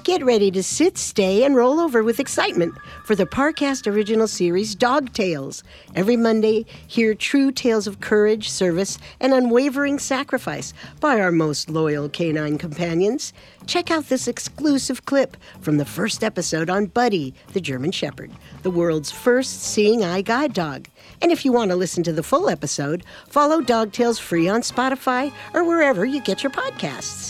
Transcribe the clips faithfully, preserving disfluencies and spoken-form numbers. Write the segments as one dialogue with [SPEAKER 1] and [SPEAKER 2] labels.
[SPEAKER 1] Get ready to sit, stay, and roll over with excitement for the Parcast original series Dog Tales. Every Monday, hear true tales of courage, service, and unwavering sacrifice by our most loyal canine companions. Check out this exclusive clip from the first episode on Buddy, the German Shepherd, the world's first seeing eye guide dog. And if you want to listen to the full episode, follow Dog Tales free on Spotify or wherever you get your podcasts.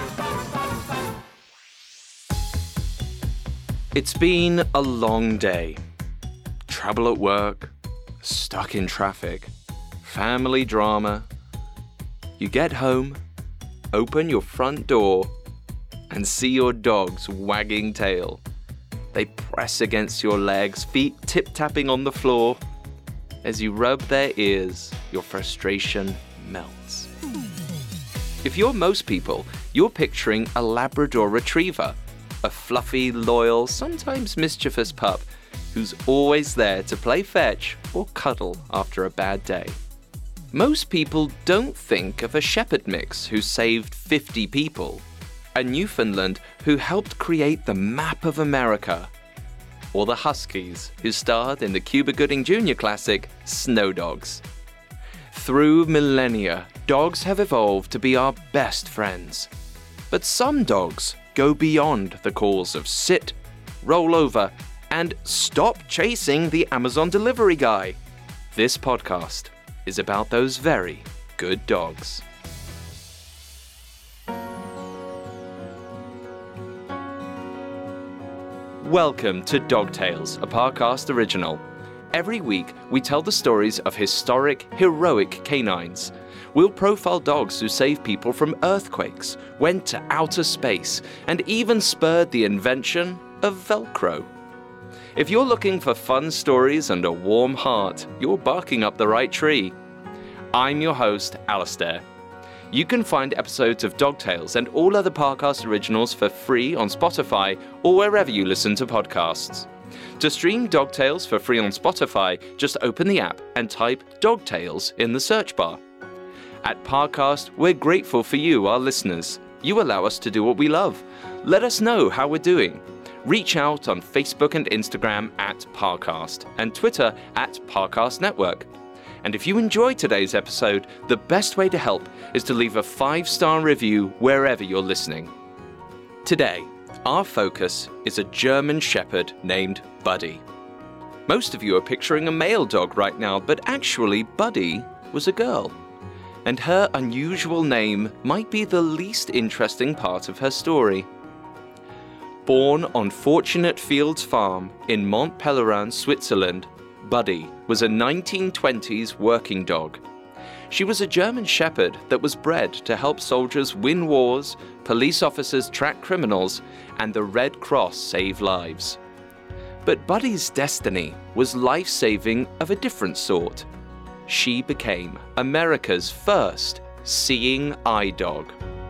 [SPEAKER 2] It's been a long day. Trouble at work, stuck in traffic, family drama. You get home, open your front door, and see your dog's wagging tail. They press against your legs, feet tip-tapping on the floor. As you rub their ears, your frustration melts. If you're most people, you're picturing a Labrador Retriever, a fluffy, loyal, sometimes mischievous pup who's always there to play fetch or cuddle after a bad day. Most people don't think of a Shepherd mix who saved fifty people, a Newfoundland who helped create the map of America, or the Huskies who starred in the Cuba Gooding Junior classic Snow Dogs. Through millennia, dogs have evolved to be our best friends. But some dogs go beyond the calls of sit, roll over, and stop chasing the Amazon delivery guy. This podcast is about those very good dogs. Welcome to Dog Tales, a Parcast original. Every week, we tell the stories of historic, heroic canines. We'll profile dogs who saved people from earthquakes, went to outer space, and even spurred the invention of Velcro. If you're looking for fun stories and a warm heart, you're barking up the right tree. I'm your host, Alistair. You can find episodes of Dog Tales and all other Parcast originals for free on Spotify or wherever you listen to podcasts. To stream Dog Tales for free on Spotify, just open the app and type Dog Tales in the search bar. At Parcast, we're grateful for you, our listeners. You allow us to do what we love. Let us know how we're doing. Reach out on Facebook and Instagram at Parcast and Twitter at Parcast Network. And if you enjoyed today's episode, the best way to help is to leave a five-star review wherever you're listening. Today, our focus is a German Shepherd named Buddy. Most of you are picturing a male dog right now, but actually Buddy was a girl. And her unusual name might be the least interesting part of her story. Born on Fortunate Fields Farm in Mont Pelerin, Switzerland, Buddy was a nineteen twenties working dog. She was a German Shepherd that was bred to help soldiers win wars, police officers track criminals, and the Red Cross save lives. But Buddy's destiny was life-saving of a different sort. She became America's first seeing eye dog.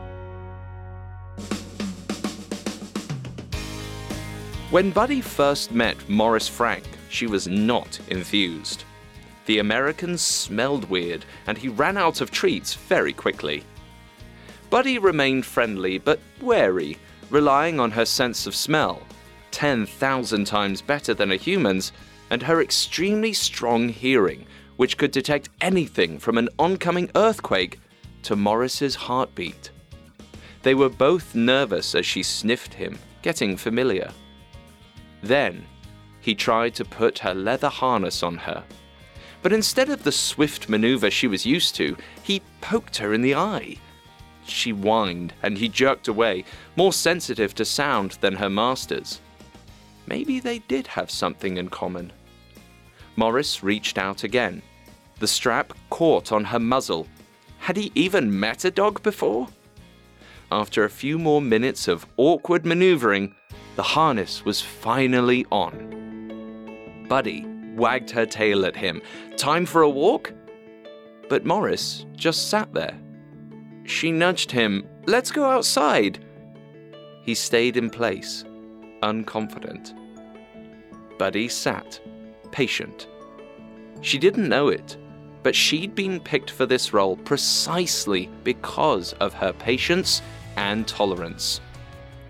[SPEAKER 2] When Buddy first met Maurice Frank, she was not enthused. The American smelled weird, and he ran out of treats very quickly. Buddy remained friendly but wary, relying on her sense of smell, ten thousand times better than a human's, and her extremely strong hearing, which could detect anything from an oncoming earthquake to Maurice's heartbeat. They were both nervous as she sniffed him, getting familiar. Then, he tried to put her leather harness on her. But instead of the swift maneuver she was used to, he poked her in the eye. She whined, and he jerked away, more sensitive to sound than her masters. Maybe they did have something in common. Maurice reached out again. The strap caught on her muzzle. Had he even met a dog before? After a few more minutes of awkward maneuvering, the harness was finally on. Buddy wagged her tail at him. Time for a walk? But Maurice just sat there. She nudged him. Let's go outside. He stayed in place, unconfident. Buddy sat, patient. She didn't know it, but she'd been picked for this role precisely because of her patience and tolerance.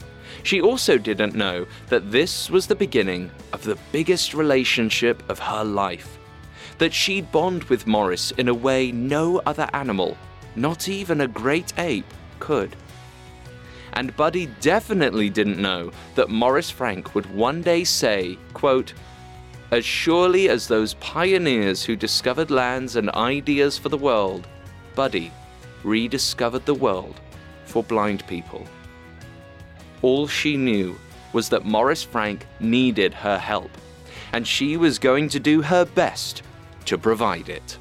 [SPEAKER 2] She also didn't know that this was the beginning of the biggest relationship of her life, that she'd bond with Morris in a way no other animal, not even a great ape, could. And Buddy definitely didn't know that Morris Frank would one day say, quote, "As surely as those pioneers who discovered lands and ideas for the world, Buddy rediscovered the world for blind people." All she knew was that Morris Frank needed her help, and she was going to do her best to provide it.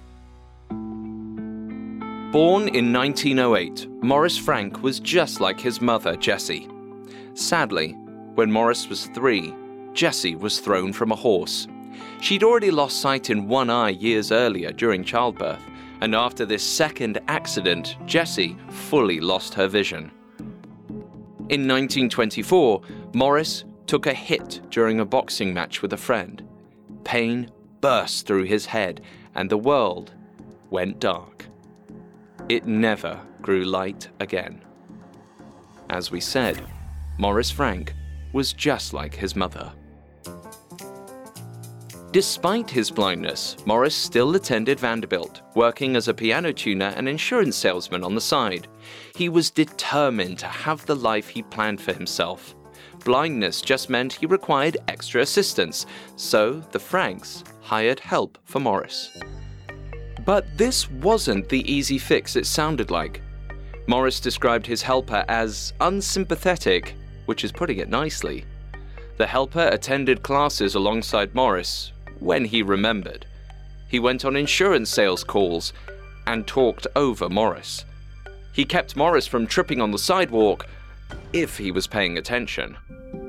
[SPEAKER 2] Born in nineteen oh eight, Morris Frank was just like his mother, Jessie. Sadly, when Morris was three, Jessie was thrown from a horse. She'd already lost sight in one eye years earlier during childbirth, and after this second accident, Jessie fully lost her vision. In nineteen twenty-four, Morris took a hit during a boxing match with a friend. Pain burst through his head, and the world went dark. It never grew light again. As we said, Morris Frank was just like his mother. Despite his blindness, Morris still attended Vanderbilt, working as a piano tuner and insurance salesman on the side. He was determined to have the life he planned for himself. Blindness just meant he required extra assistance, so the Franks hired help for Morris. But this wasn't the easy fix it sounded like. Morris described his helper as unsympathetic, which is putting it nicely. The helper attended classes alongside Morris, when he remembered. He went on insurance sales calls and talked over Morris. He kept Morris from tripping on the sidewalk, if he was paying attention.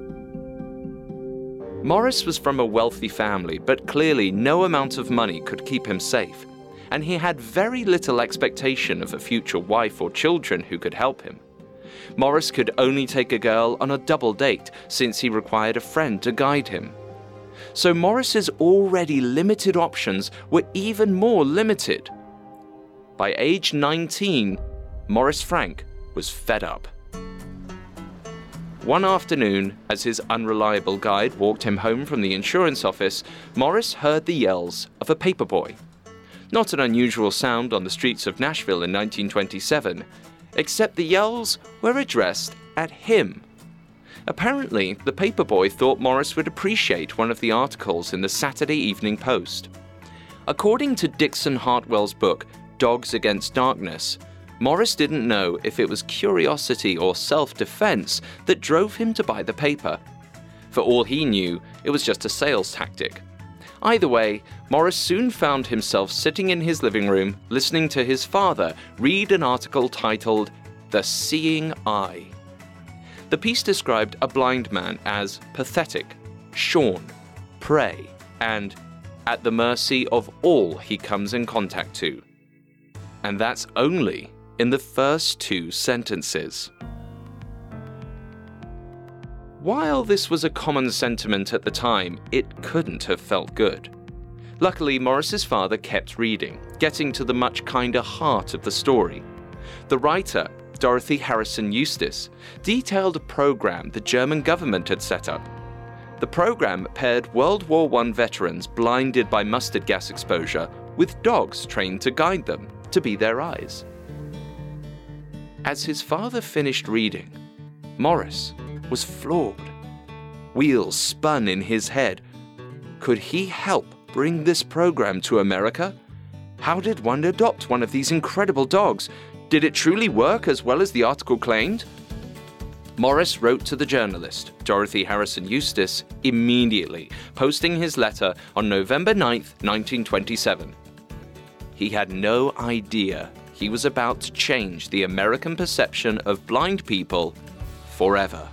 [SPEAKER 2] Morris was from a wealthy family, but clearly no amount of money could keep him safe, and he had very little expectation of a future wife or children who could help him. Morris could only take a girl on a double date since he required a friend to guide him. So Morris's already limited options were even more limited. By age nineteen, Morris Frank was fed up. One afternoon, as his unreliable guide walked him home from the insurance office, Morris heard the yells of a paperboy. Not an unusual sound on the streets of Nashville in nineteen twenty-seven, except the yells were addressed at him. Apparently, the paperboy thought Morris would appreciate one of the articles in the Saturday Evening Post. According to Dixon Hartwell's book, Dogs Against Darkness, Morris didn't know if it was curiosity or self-defense that drove him to buy the paper. For all he knew, it was just a sales tactic. Either way, Morris soon found himself sitting in his living room listening to his father read an article titled The Seeing Eye. The piece described a blind man as pathetic, shorn, prey, and at the mercy of all he comes in contact to. And that's only in the first two sentences. While this was a common sentiment at the time, it couldn't have felt good. Luckily, Morris's father kept reading, getting to the much kinder heart of the story. The writer, Dorothy Harrison Eustace, detailed a program the German government had set up. The program paired World War One veterans blinded by mustard gas exposure with dogs trained to guide them, to be their eyes. As his father finished reading, Morris was floored. Wheels spun in his head. Could he help bring this program to America? How did one adopt one of these incredible dogs? Did it truly work as well as the article claimed? Morris wrote to the journalist, Dorothy Harrison Eustace, immediately, posting his letter on November ninth, nineteen twenty-seven. He had no idea he was about to change the American perception of blind people forever.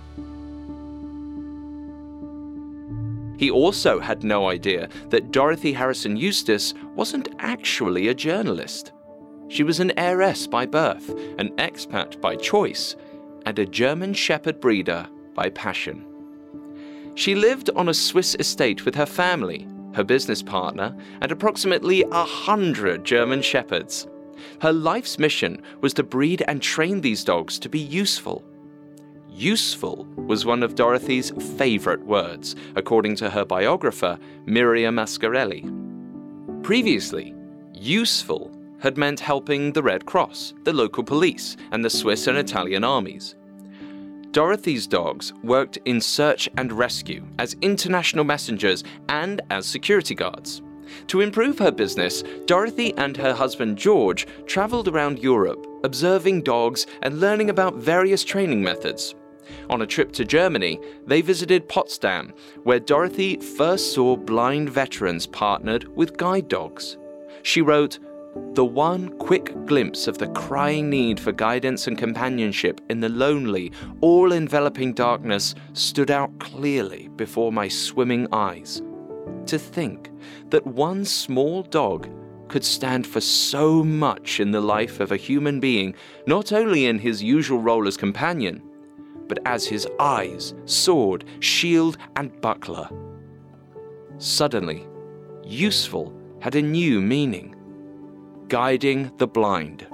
[SPEAKER 2] He also had no idea that Dorothy Harrison Eustace wasn't actually a journalist. She was an heiress by birth, an expat by choice, and a German Shepherd breeder by passion. She lived on a Swiss estate with her family, her business partner, and approximately a hundred German Shepherds. Her life's mission was to breed and train these dogs to be useful. Useful was one of Dorothy's favorite words, according to her biographer, Miriam Ascarelli. Previously, useful had meant helping the Red Cross, the local police, and the Swiss and Italian armies. Dorothy's dogs worked in search and rescue as international messengers and as security guards. To improve her business, Dorothy and her husband George traveled around Europe, observing dogs and learning about various training methods. On a trip to Germany, they visited Potsdam, where Dorothy first saw blind veterans partnered with guide dogs. She wrote, "The one quick glimpse of the crying need for guidance and companionship in the lonely, all-enveloping darkness stood out clearly before my swimming eyes. To think that one small dog could stand for so much in the life of a human being, not only in his usual role as companion, but as his eyes, sword, shield, and buckler." Suddenly, useful had a new meaning: guiding the blind.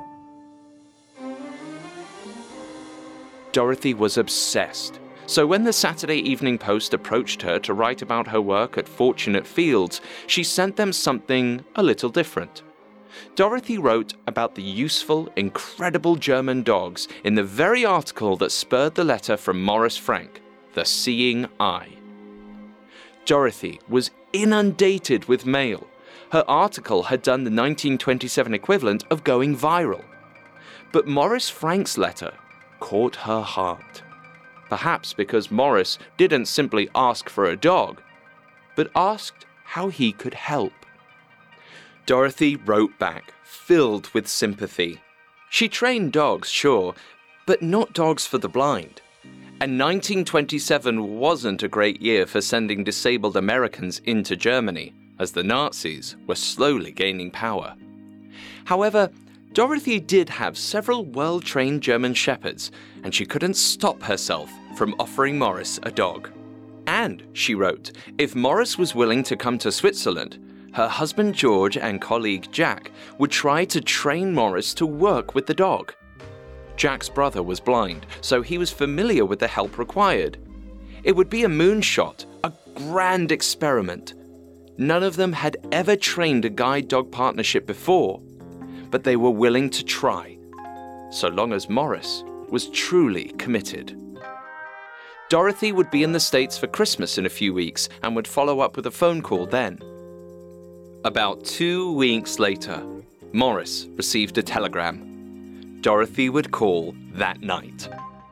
[SPEAKER 2] Dorothy was obsessed, so when the Saturday Evening Post approached her to write about her work at Fortunate Fields, she sent them something a little different. Dorothy wrote about the useful, incredible German dogs in the very article that spurred the letter from Maurice Frank, the Seeing Eye. Dorothy was inundated with mail. Her article had done the nineteen twenty-seven equivalent of going viral. But Maurice Frank's letter caught her heart. Perhaps because Maurice didn't simply ask for a dog, but asked how he could help. Dorothy wrote back, filled with sympathy. She trained dogs, sure, but not dogs for the blind. And nineteen twenty-seven wasn't a great year for sending disabled Americans into Germany, as the Nazis were slowly gaining power. However, Dorothy did have several well-trained German shepherds, and she couldn't stop herself from offering Maurice a dog. And, she wrote, if Maurice was willing to come to Switzerland, her husband George and colleague Jack would try to train Maurice to work with the dog. Jack's brother was blind, so he was familiar with the help required. It would be a moonshot, a grand experiment. None of them had ever trained a guide-dog partnership before, but they were willing to try, so long as Maurice was truly committed. Dorothy would be in the States for Christmas in a few weeks and would follow up with a phone call then. About two weeks later, Maurice received a telegram. Dorothy would call that night.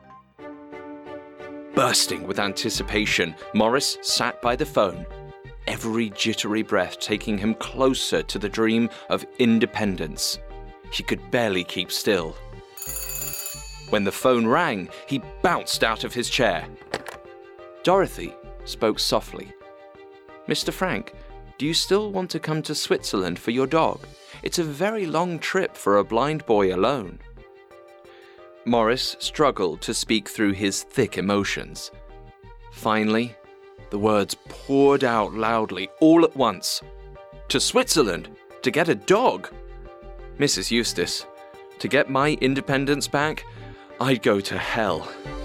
[SPEAKER 2] Bursting with anticipation, Maurice sat by the phone, every jittery breath taking him closer to the dream of independence. He could barely keep still. When the phone rang, he bounced out of his chair. Dorothy spoke softly. "Mister Frank, do you still want to come to Switzerland for your dog? It's a very long trip for a blind boy alone." Maurice struggled to speak through his thick emotions. Finally, the words poured out loudly all at once. "To Switzerland? To get a dog? Missus Eustace, to get my independence back, I'd go to hell."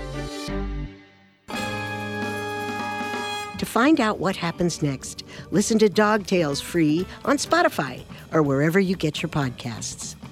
[SPEAKER 1] To find out what happens next, listen to Dog Tales free on Spotify or wherever you get your podcasts.